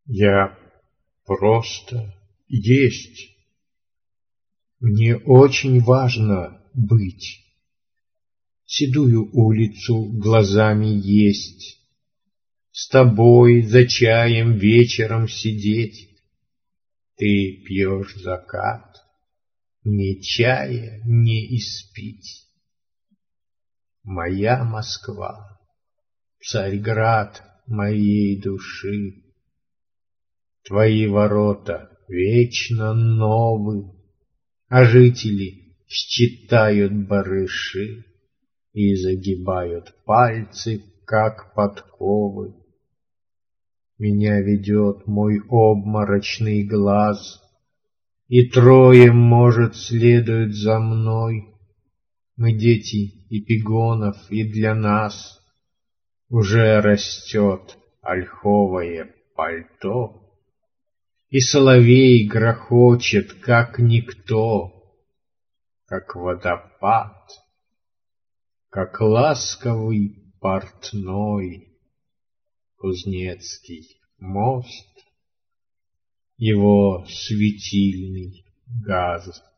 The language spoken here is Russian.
Я просто есть. Мне очень важно быть. Седую улицу глазами есть, с тобой за чаем вечером сидеть. Ты пьешь закат, мне чая не испить. Моя Москва, Царьград моей души, твои ворота вечно новы, а жители считают барыши и загибают пальцы, как подковы. Меня ведет мой обморочный глаз, и трое, может, следуют за мной. Мы дети эпигонов, и для нас уже растет ольховое пальто, и соловей грохочет, как никто, как водопад, как ласковый портной. Кузнецкий мост, его светильный газ.